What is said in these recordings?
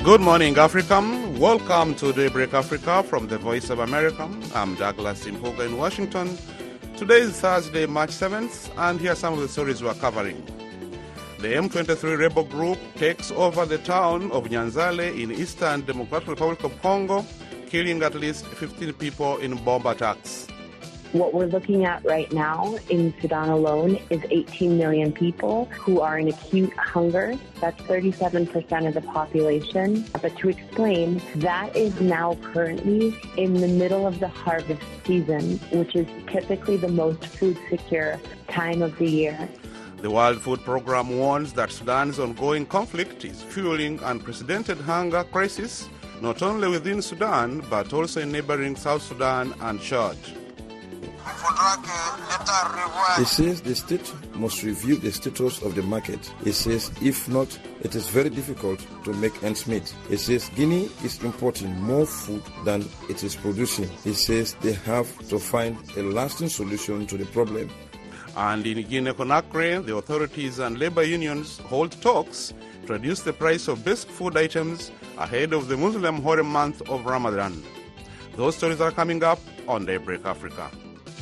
Good morning, Africa. Welcome to Daybreak Africa from the Voice of America. I'm Douglas Imhoga in Washington. Today is Thursday, March 7th, and here are some of the stories we're covering. The M23 rebel group takes over the town of Nyanzale in Eastern Democratic Republic of Congo, killing at least 15 people in bomb attacks. What we're looking at right now in Sudan alone is 18 million people who are in acute hunger. That's 37% of the population. But to explain, that is now currently in the middle of the harvest season, which is typically the most food secure time of the year. The World Food Programme warns that Sudan's ongoing conflict is fueling unprecedented hunger crisis, not only within Sudan, but also in neighboring South Sudan and Chad. It says the state must review the status of the market. It says if not, it is very difficult to make ends meet. It says Guinea is importing more food than it is producing. It says they have to find a lasting solution to the problem. And in Guinea-Conakry, the authorities and labor unions hold talks to reduce the price of basic food items ahead of the Muslim holy month of Ramadan. Those stories are coming up on Daybreak Africa.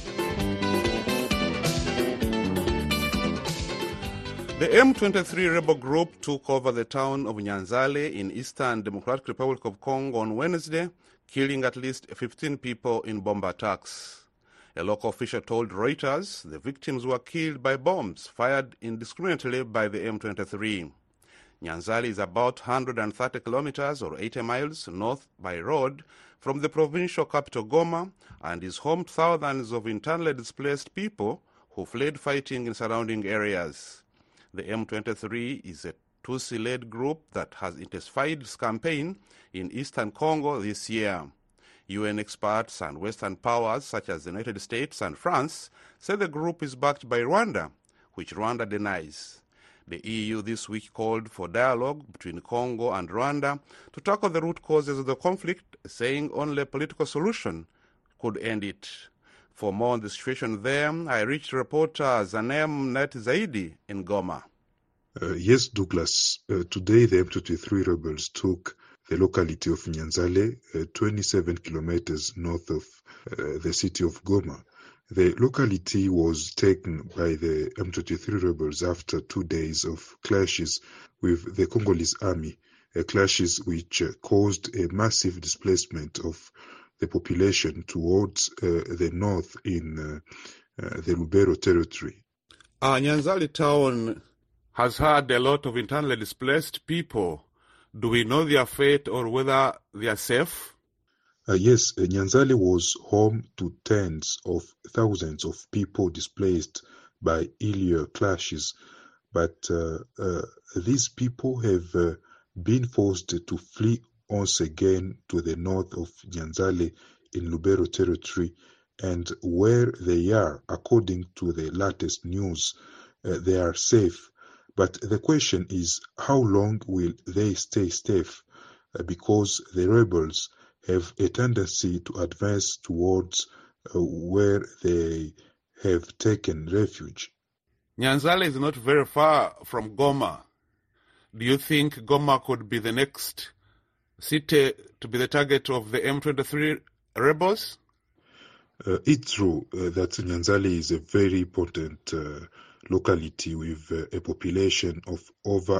The M23 rebel group took over the town of Nyanzale in Eastern Democratic Republic of Congo on Wednesday, killing at least 15 people in bomb attacks. A local official told Reuters the victims were killed by bombs fired indiscriminately by the M23. Nyanzale is about 130 kilometers or 80 miles north by road from the provincial capital Goma and is home to thousands of internally displaced people who fled fighting in surrounding areas. The M23 is a Tutsi-led group that has intensified its campaign in eastern Congo this year. UN experts and Western powers such as the United States and France say the group is backed by Rwanda, which Rwanda denies. The EU this week called for dialogue between Congo and Rwanda to tackle the root causes of the conflict, saying only a political solution could end it. For more on the situation there, I reached reporter Zanem Net Zaidi in Goma. Yes, Douglas. Today the M23 rebels took the locality of Nyanzale, 27 kilometers north of the city of Goma. The locality was taken by the M23 rebels after 2 days of clashes with the Congolese army, clashes which caused a massive displacement of the population towards the north in the Lubero territory. Nyanzale town has had a lot of internally displaced people. Do we know their fate or whether they are safe? Yes, Nyanzale was home to tens of thousands of people displaced by earlier clashes, but these people have been forced to flee once again to the north of Nyanzale in Lubero territory, and where they are, according to the latest news, they are safe. But the question is, how long will they stay safe? Because the rebels have a tendency to advance towards where they have taken refuge. Nyanzale is not very far from Goma. Do you think Goma could be the next city to be the target of the M23 rebels? It's true that Nyanzale is a very important locality with a population of over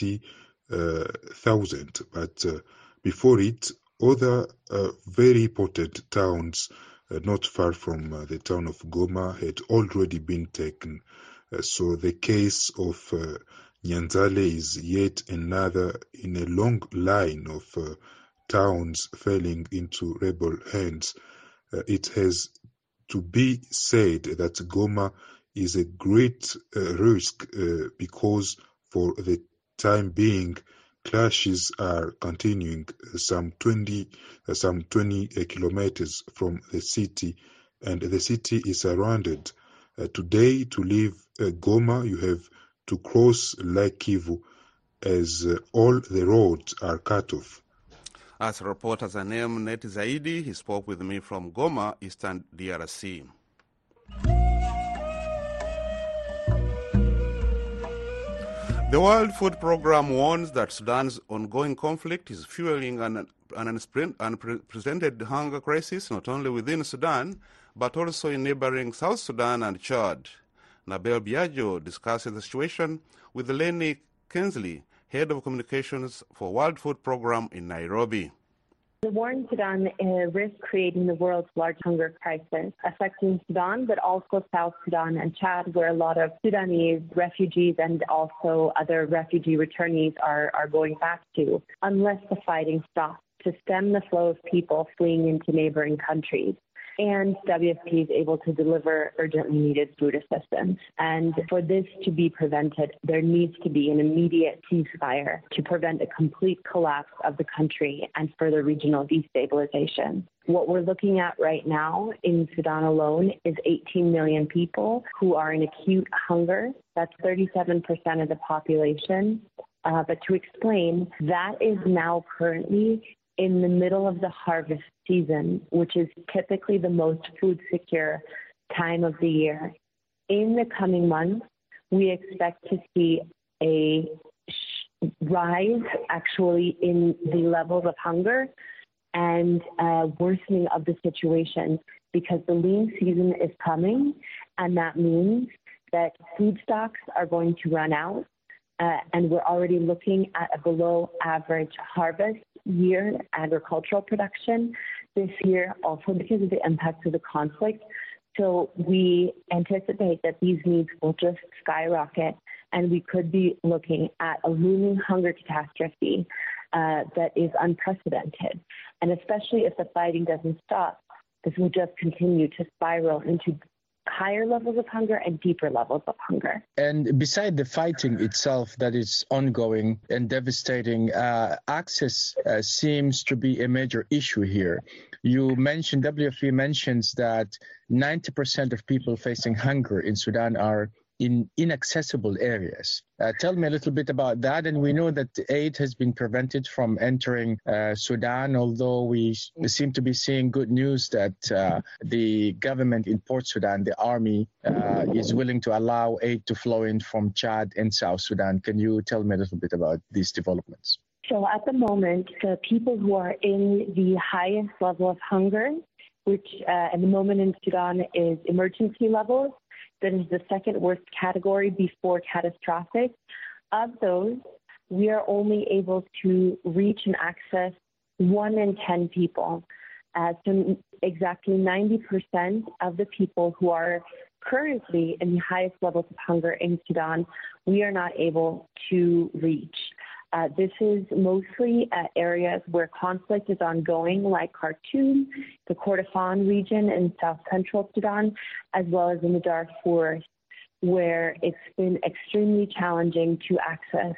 80,000. But before it, other very important towns not far from the town of Goma had already been taken. So the case of Nyanzale is yet another in a long line of towns falling into rebel hands. It has to be said that Goma is a great risk because for the time being, clashes are continuing some 20 kilometers from the city, and the city is surrounded. Today, to leave Goma, you have to cross Lake Kivu as all the roads are cut off. As reporter Zanem Net Zaidi, he spoke with me from Goma, Eastern DRC. The World Food Programme warns that Sudan's ongoing conflict is fueling an unprecedented hunger crisis not only within Sudan, but also in neighboring South Sudan and Chad. Nabel Biagio discusses the situation with Lenny Kensley, Head of Communications for World Food Programme in Nairobi. The war in Sudan risks creating the world's largest hunger crisis, affecting Sudan, but also South Sudan and Chad, where a lot of Sudanese refugees and also other refugee returnees are going back to, unless the fighting stops to stem the flow of people fleeing into neighboring countries. And WFP is able to deliver urgently needed food assistance. And for this to be prevented, there needs to be an immediate ceasefire to prevent a complete collapse of the country and further regional destabilization. What we're looking at right now in Sudan alone is 18 million people who are in acute hunger. That's 37% of the population. But to explain, that is now currently in the middle of the harvest season, which is typically the most food secure time of the year. In the coming months, we expect to see a rise actually in the levels of hunger and worsening of the situation because the lean season is coming, and that means that food stocks are going to run out. And we're already looking at a below average harvest year agricultural production this year, also because of the impacts of the conflict. So we anticipate that these needs will just skyrocket, and we could be looking at a looming hunger catastrophe that is unprecedented. And especially if the fighting doesn't stop, this will just continue to spiral into higher levels of hunger and deeper levels of hunger. And beside the fighting itself that is ongoing and devastating, access seems to be a major issue here. You mentioned, WFP mentions that 90% of people facing hunger in Sudan are in inaccessible areas. Tell me a little bit about that. And we know that aid has been prevented from entering Sudan, although we seem to be seeing good news that the government in Port Sudan, the army, is willing to allow aid to flow in from Chad and South Sudan. Can you tell me a little bit about these developments? So at the moment, the people who are in the highest level of hunger, which at the moment in Sudan is emergency levels, that is the second worst category before catastrophic. Of those, we are only able to reach and access 1 in 10 people. So exactly 90% of the people who are currently in the highest levels of hunger in Sudan, we are not able to reach. This is mostly areas where conflict is ongoing, like Khartoum, the Kordofan region in south central Sudan, as well as in the Darfur, where it's been extremely challenging to access.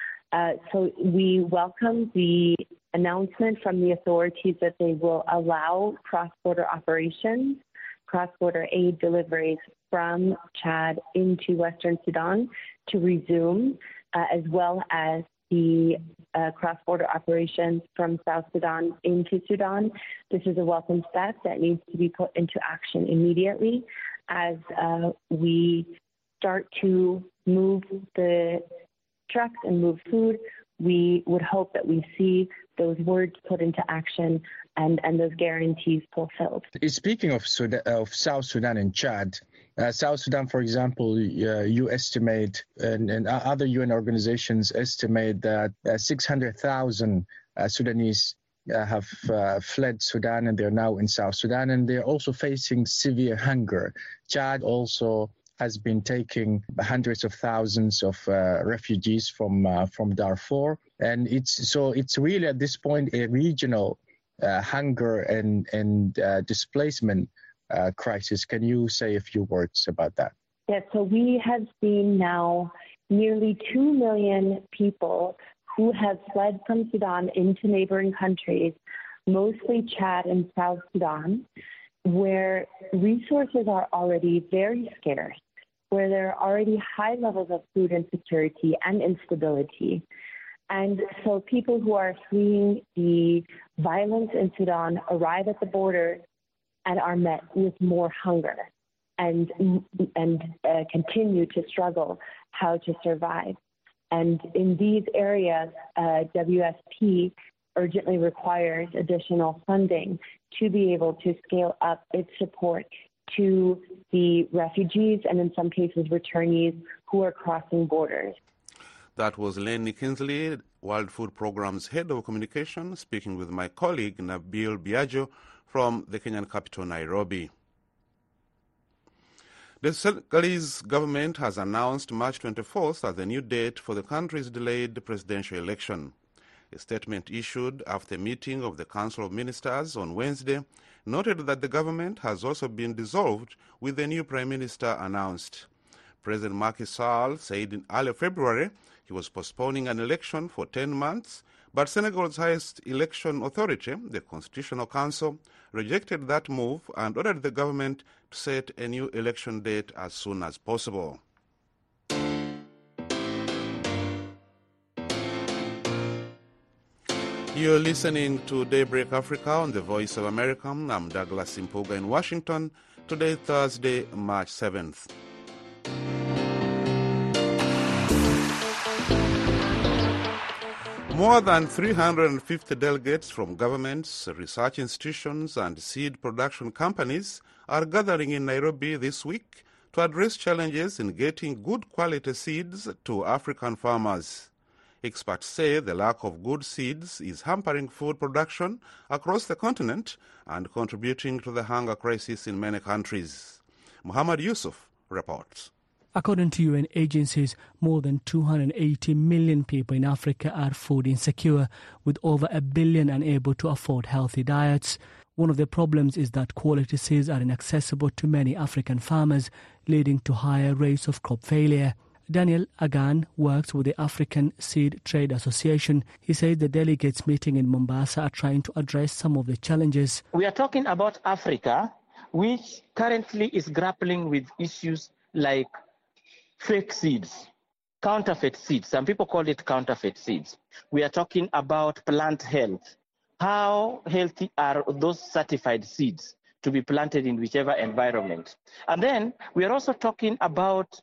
So we welcome the announcement from the authorities that they will allow cross-border operations, cross-border aid deliveries from Chad into Western Sudan to resume, as well as the cross-border operations from South Sudan into Sudan. This is a welcome step that needs to be put into action immediately as we start to move the trucks and move food. We would hope that we see those words put into action and those guarantees fulfilled. Speaking of South Sudan and Chad, South Sudan, for example, you estimate, and other UN organizations estimate that 600,000 Sudanese have fled Sudan, and they're now in South Sudan, and they're also facing severe hunger. Chad also has been taking hundreds of thousands of refugees from Darfur, and it's really at this point a regional hunger and displacement crisis. Can you say a few words about that? Yeah, so we have seen now nearly 2 million people who have fled from Sudan into neighboring countries, mostly Chad and South Sudan, where resources are already very scarce, where there are already high levels of food insecurity and instability. And so people who are fleeing the violence in Sudan arrive at the border and are met with more hunger and continue to struggle how to survive. And in these areas, WFP urgently requires additional funding to be able to scale up its support to the refugees and in some cases returnees who are crossing borders. That was Lenny Kinsley, World Food Programme's Head of Communication, speaking with my colleague Nabil Biagio from the Kenyan capital, Nairobi. The Senegalese government has announced March 24th as the new date for the country's delayed presidential election. A statement issued after a meeting of the Council of Ministers on Wednesday noted that the government has also been dissolved with the new Prime Minister announced. President Macky Sall said in early February he was postponing an election for 10 months, but Senegal's highest election authority, the Constitutional Council, rejected that move and ordered the government to set a new election date as soon as possible. You're listening to Daybreak Africa on the Voice of America. I'm Douglas Impuga in Washington. Today, Thursday, March 7th. More than 350 delegates from governments, research institutions, and seed production companies are gathering in Nairobi this week to address challenges in getting good quality seeds to African farmers. Experts say the lack of good seeds is hampering food production across the continent and contributing to the hunger crisis in many countries. Muhammad Yusuf reports. According to UN agencies, more than 280 million people in Africa are food insecure, with over 1 billion unable to afford healthy diets. One of the problems is that quality seeds are inaccessible to many African farmers, leading to higher rates of crop failure. Daniel Agan works with the African Seed Trade Association. He says the delegates meeting in Mombasa are trying to address some of the challenges. We are talking about Africa, which currently is grappling with issues like fake seeds, counterfeit seeds. Some people call it counterfeit seeds. We are talking about plant health. How healthy are those certified seeds to be planted in whichever environment? And then we are also talking about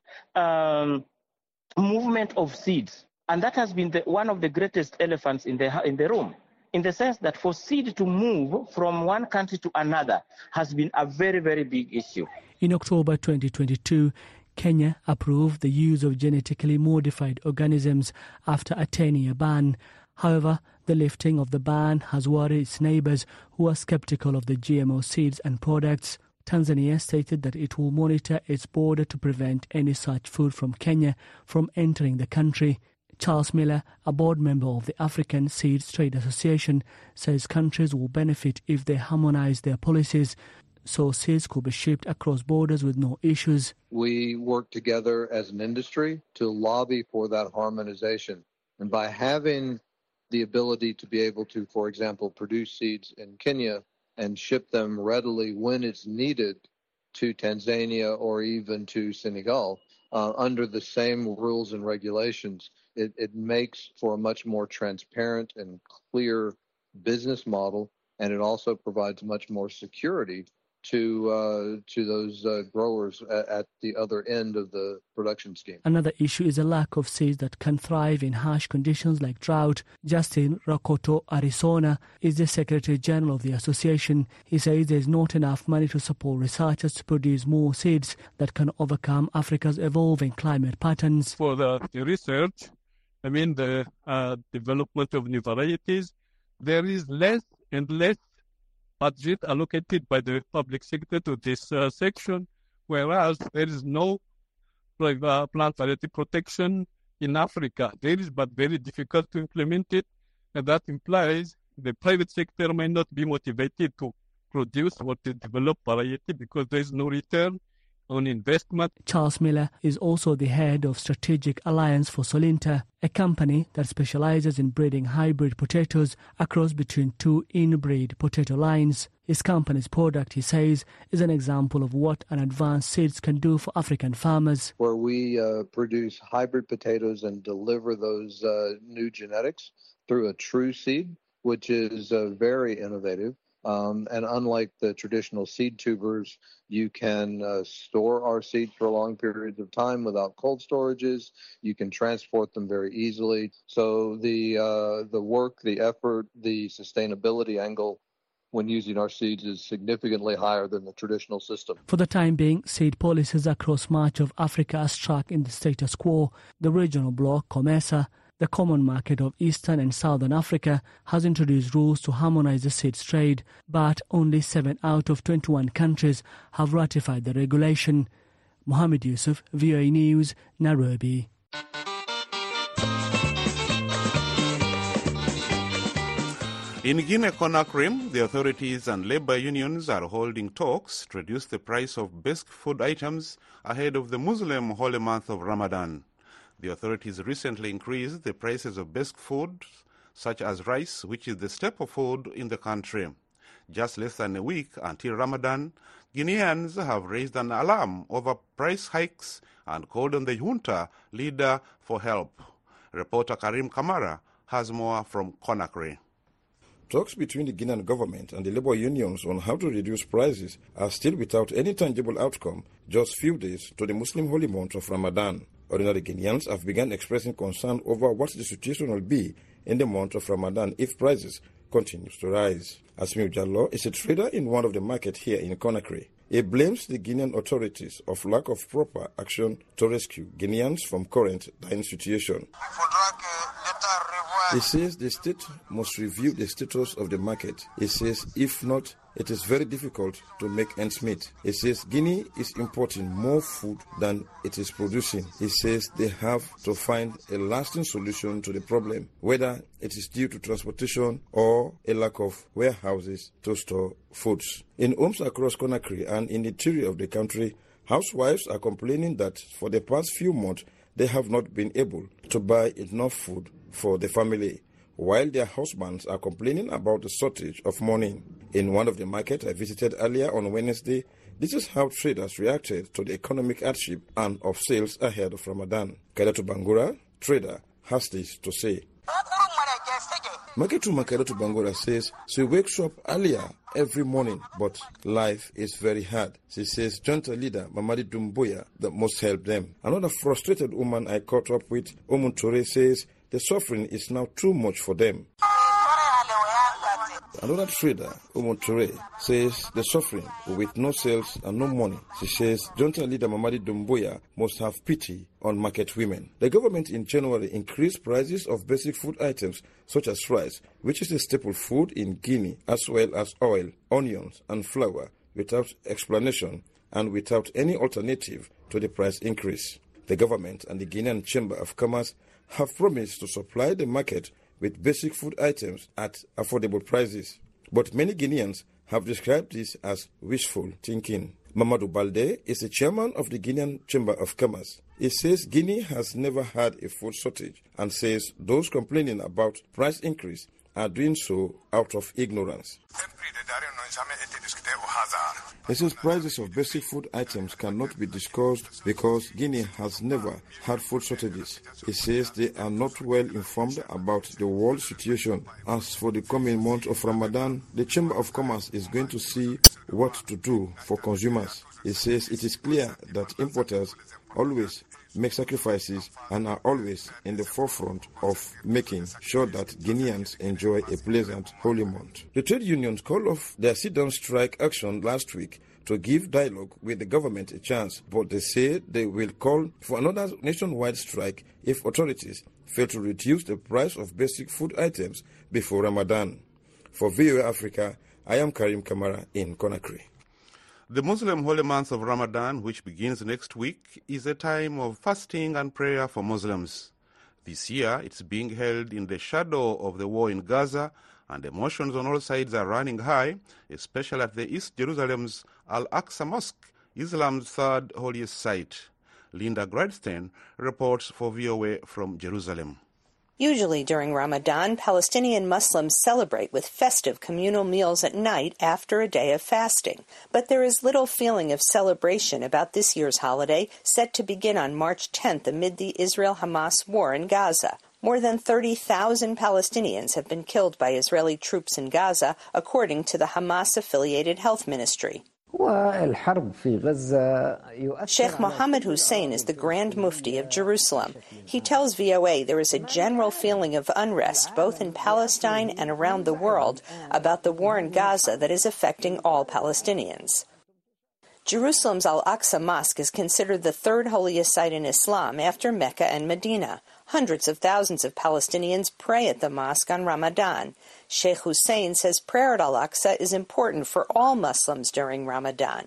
movement of seeds. And that has been one of the greatest elephants in the room, in the sense that for seed to move from one country to another has been a very, very big issue. In October 2022, Kenya approved the use of genetically modified organisms after a 10-year ban. However, the lifting of the ban has worried its neighbours who are sceptical of the GMO seeds and products. Tanzania stated that it will monitor its border to prevent any such food from Kenya from entering the country. Charles Miller, a board member of the African Seeds Trade Association, says countries will benefit if they harmonise their policies, so seeds could be shipped across borders with no issues. We work together as an industry to lobby for that harmonization. And by having the ability to be able to, for example, produce seeds in Kenya and ship them readily when it's needed to Tanzania or even to Senegal, under the same rules and regulations, it makes for a much more transparent and clear business model, and it also provides much more security to those growers at the other end of the production scheme. Another issue is a lack of seeds that can thrive in harsh conditions like drought. Justin Rakoto Arizona is the Secretary General of the association. He says there's not enough money to support researchers to produce more seeds that can overcome Africa's evolving climate patterns. For the research, the development of new varieties, there is less and less budget allocated by the public sector to this section, whereas there is no plant variety protection in Africa. There is, but very difficult to implement it, and that implies the private sector may not be motivated to produce or to develop variety because there is no return on investment. Charles Miller is also the head of Strategic Alliance for Solinta, a company that specializes in breeding hybrid potatoes across between two inbreed potato lines. His company's product, he says, is an example of what an advanced seeds can do for African farmers. Where we produce hybrid potatoes and deliver those new genetics through a true seed, which is very innovative. And unlike the traditional seed tubers, you can store our seeds for long periods of time without cold storages. You can transport them very easily. So the work, the effort, the sustainability angle when using our seeds is significantly higher than the traditional system. For the time being, seed policies across much of Africa are stuck in the status quo. The regional bloc, COMESA, the Common Market of Eastern and Southern Africa, has introduced rules to harmonize the seeds trade, but only 7 out of 21 countries have ratified the regulation. Mohammed Yusuf, VOA News, Nairobi. In Guinea-Conakry, the authorities and labor unions are holding talks to reduce the price of basic food items ahead of the Muslim holy month of Ramadan. The authorities recently increased the prices of basic food, such as rice, which is the staple food in the country. Just less than a week until Ramadan, Guineans have raised an alarm over price hikes and called on the junta leader for help. Reporter Karim Kamara has more from Conakry. Talks between the Guinean government and the labor unions on how to reduce prices are still without any tangible outcome just few days to the Muslim holy month of Ramadan. Ordinary Guineans have begun expressing concern over what the situation will be in the month of Ramadan if prices continue to rise. Asmiu Jallo is a trader in one of the markets here in Conakry. He blames the Guinean authorities of lack of proper action to rescue Guineans from current dire situation. He says the state must review the status of the market. He says if not, it is very difficult to make ends meet. He says Guinea is importing more food than it is producing. He says they have to find a lasting solution to the problem, whether it is due to transportation or a lack of warehouses to store foods. In homes across Conakry and in the interior of the country, housewives are complaining that for the past few months they have not been able to buy enough food for the family, while their husbands are complaining about the shortage of money. In one of the markets I visited earlier on Wednesday, this is how traders reacted to the economic hardship and of sales ahead of Ramadan. Kairatu Bangura, trader, has this to say. Maketu Makaratu Bangura says she wakes up earlier every morning, but life is very hard. She says junta leader Mamadi Doumbouya that must help them. Another frustrated woman I caught up with, Omun Toure, says the suffering is now too much for them. Another trader, Omun Toure, says the suffering with no sales and no money. She says junta leader Mamadi Doumbouya must have pity on market women. The government in January increased prices of basic food items such as rice, which is a staple food in Guinea, as well as oil, onions and flour, without explanation and without any alternative to the price increase. The government and the Guinean Chamber of Commerce have promised to supply the market with basic food items at affordable prices. But many Guineans have described this as wishful thinking. Mamadou Balde is the chairman of the Guinean Chamber of Commerce. He says Guinea has never had a food shortage and says those complaining about price increase are doing so out of ignorance. He says prices of basic food items cannot be discussed because Guinea has never had food shortages. He says they are not well informed about the world situation. As for the coming month of Ramadan, the Chamber of Commerce is going to see what to do for consumers. He says it is clear that importers always make sacrifices and are always in the forefront of making sure that Guineans enjoy a pleasant holy month. The trade unions called off their sit-down strike action last week to give dialogue with the government a chance, but they say they will call for another nationwide strike if authorities fail to reduce the price of basic food items before Ramadan. For VOA Africa, I am Karim Kamara in Conakry. The Muslim holy month of Ramadan, which begins next week, is a time of fasting and prayer for Muslims. This year, it's being held in the shadow of the war in Gaza, and emotions on all sides are running high, especially at the East Jerusalem's Al-Aqsa Mosque, Islam's third holiest site. Linda Gradstein reports for VOA from Jerusalem. Usually during Ramadan, Palestinian Muslims celebrate with festive communal meals at night after a day of fasting. But there is little feeling of celebration about this year's holiday, set to begin on March 10th amid the Israel-Hamas war in Gaza. More than 30,000 Palestinians have been killed by Israeli troops in Gaza, according to the Hamas-affiliated health ministry. Sheikh Mohammed Hussein is the Grand Mufti of Jerusalem. He tells VOA there is a general feeling of unrest both in Palestine and around the world about the war in Gaza that is affecting all Palestinians. Jerusalem's Al-Aqsa Mosque is considered the third holiest site in Islam after Mecca and Medina. Hundreds of thousands of Palestinians pray at the mosque on Ramadan. Sheikh Hussein says prayer at Al-Aqsa is important for all Muslims during Ramadan.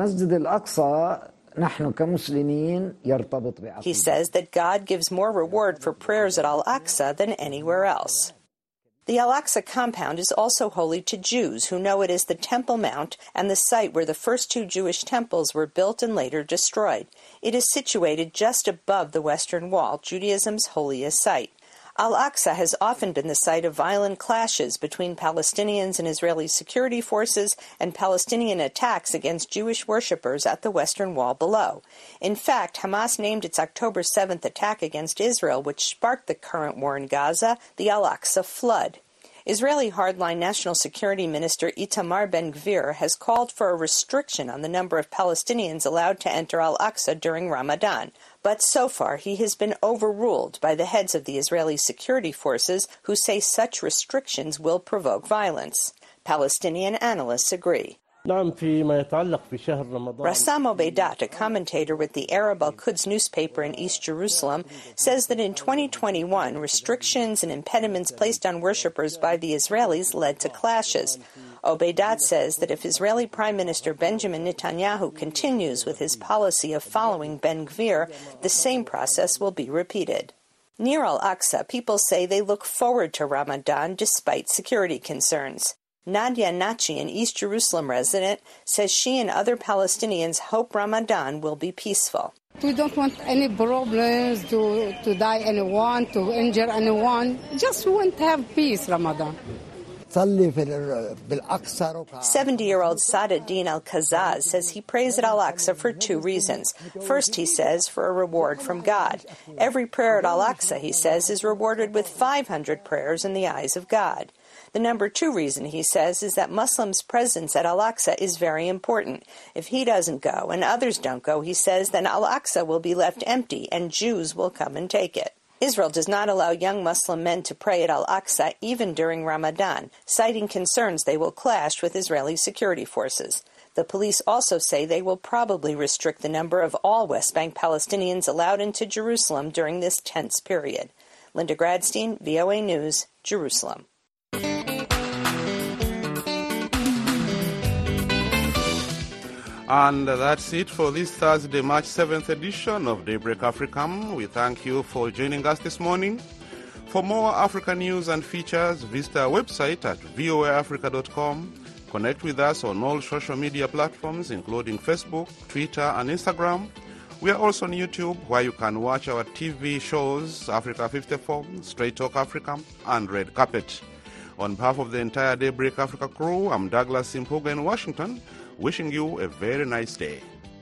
He says that God gives more reward for prayers at Al-Aqsa than anywhere else. The Al-Aqsa compound is also holy to Jews who know it is the Temple Mount and the site where the first two Jewish temples were built and later destroyed. It is situated just above the Western Wall, Judaism's holiest site. Al-Aqsa has often been the site of violent clashes between Palestinians and Israeli security forces and Palestinian attacks against Jewish worshippers at the Western Wall below. In fact, Hamas named its October 7th attack against Israel, which sparked the current war in Gaza, the Al-Aqsa flood. Israeli hardline National Security Minister Itamar Ben-Gvir has called for a restriction on the number of Palestinians allowed to enter Al-Aqsa during Ramadan. But so far, he has been overruled by the heads of the Israeli security forces who say such restrictions will provoke violence. Palestinian analysts agree. Rassam Obeidat, a commentator with the Arab Al-Quds newspaper in East Jerusalem, says that in 2021, restrictions and impediments placed on worshippers by the Israelis led to clashes. Obeidat says that if Israeli Prime Minister Benjamin Netanyahu continues with his policy of following Ben-Gvir, the same process will be repeated. Near Al-Aqsa, people say they look forward to Ramadan despite security concerns. Nadia Nachi, an East Jerusalem resident, says she and other Palestinians hope Ramadan will be peaceful. We don't want any problems, to die anyone, to injure anyone. Just we want to have peace, Ramadan. 70-year-old Sadaddin Al-Kazaz says he prays at Al-Aqsa for two reasons. First, he says, for a reward from God. Every prayer at Al-Aqsa, he says, is rewarded with 500 prayers in the eyes of God. The number two reason, he says, is that Muslims' presence at Al-Aqsa is very important. If he doesn't go and others don't go, he says, then Al-Aqsa will be left empty and Jews will come and take it. Israel does not allow young Muslim men to pray at Al-Aqsa even during Ramadan, citing concerns they will clash with Israeli security forces. The police also say they will probably restrict the number of all West Bank Palestinians allowed into Jerusalem during this tense period. Linda Gradstein, VOA News, Jerusalem. And that's it for this Thursday, March 7th edition of Daybreak Africa. We thank you for joining us this morning. For more Africa news and features, visit our website at voaafrica.com. Connect with us on all social media platforms, including Facebook, Twitter, and Instagram. We are also on YouTube, where you can watch our TV shows, Africa 54, Straight Talk Africa, and Red Carpet. On behalf of the entire Daybreak Africa crew, I'm Douglas Simpuga in Washington, wishing you a very nice day.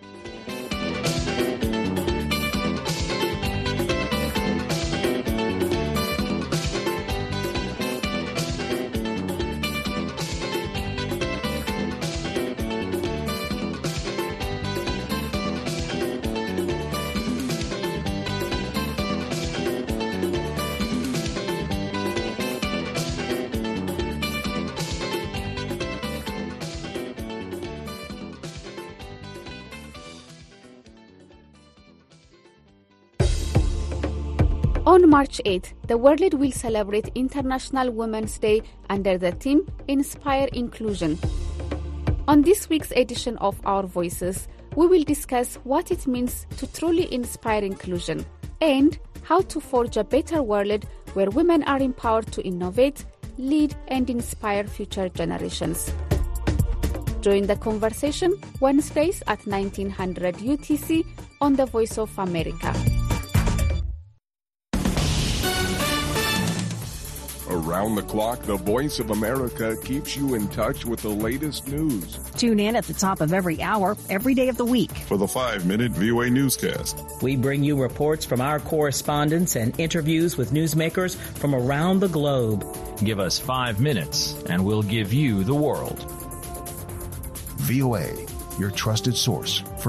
On March 8th, the world will celebrate International Women's Day under the theme Inspire Inclusion. On this week's edition of Our Voices, we will discuss what it means to truly inspire inclusion and how to forge a better world where women are empowered to innovate, lead, and inspire future generations. Join the conversation Wednesdays at 1900 UTC on the Voice of America. A Around the clock, the Voice of America keeps you in touch with the latest news. Tune in at the top of every hour, every day of the week. For the 5-minute VOA newscast. We bring you reports from our correspondents and interviews with newsmakers from around the globe. Give us 5 minutes and we'll give you the world. VOA, your trusted source for